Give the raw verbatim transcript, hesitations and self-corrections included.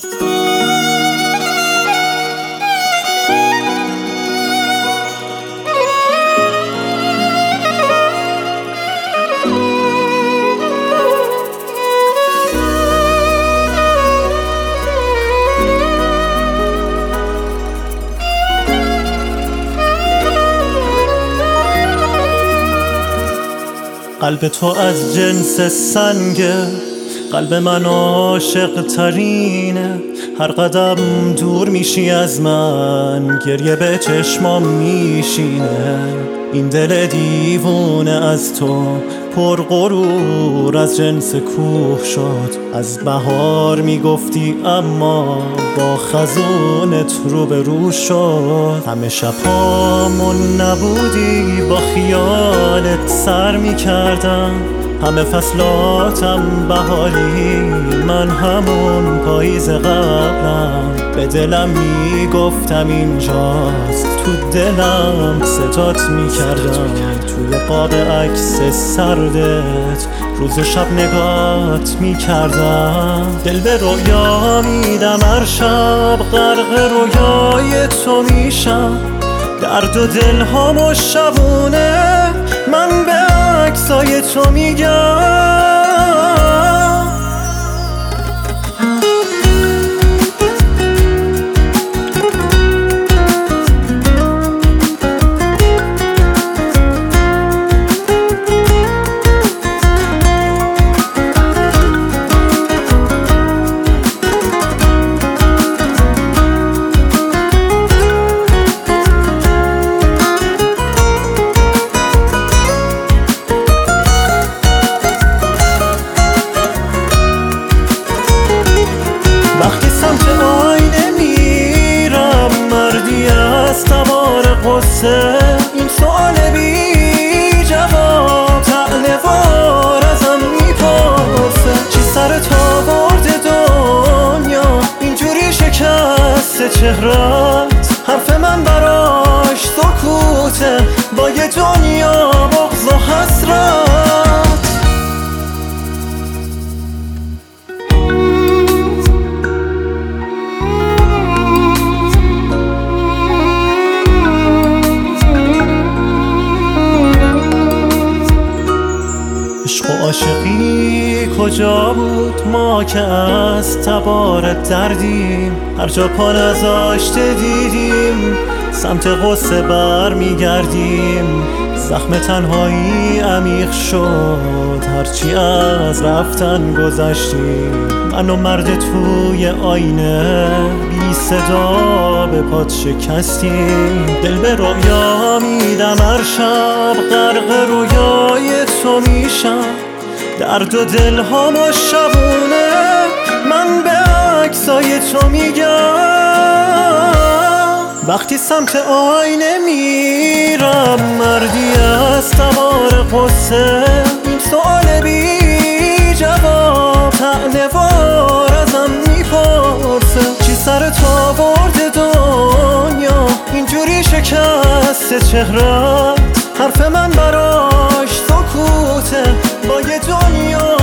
قلب تو از جنس سنگه، قلب من عاشق ترینه. هر قدم دور میشی از من، گریه به چشمام میشینه. این دل دیوونه از تو پر غرور از جنس کوه شد. از بهار میگفتی اما با خزونت رو به رو شد. همه شبهامون نبودی با خیالت سر میکردم. همه فصلاتم بهاری، من همون پاییز قبلم. به دلم میگفتم اینجاست، تو دلم ستات میکردم. توی قاب عکس سردت روز و شب نگات میکردم. دل به رویا میدم، هر شب غرق رویای تو میشم. درد و دل هامو شبونه من به عکسای تو میگم. وقتی سمت آینه میرم مردی از تبار قصه. این سوال بی جواب طعنه وار ازم میپرسه. چی سرت آورده دنیا اینجوری شکست چهرت؟ حرف من براش سکوته با یه دنیا بغض و حسرت. عشق و عاشقی کجا بود ما که از تبارت دردیم؟ هر جا پا نذاشته دیدیم سمت غصه بر میگردیم. زخم تنهایی عمیق شد هرچی از رفتن گذشتیم. من و مرد توی آینه بی صدا به پات شکستیم. دل به رویا میدم، هر شب غرق رویای تو میشم. درد و دل هامو شبونه من به عکسای تو میگم. وقتی سمت آینه میرم مردی از تبار قصه. این سوال بی جواب طعنه وار ازم میپرسه. چی سرت آورده دنیا اینجوری شکست چهرت؟ حرف من براش سکوته با یه دنیا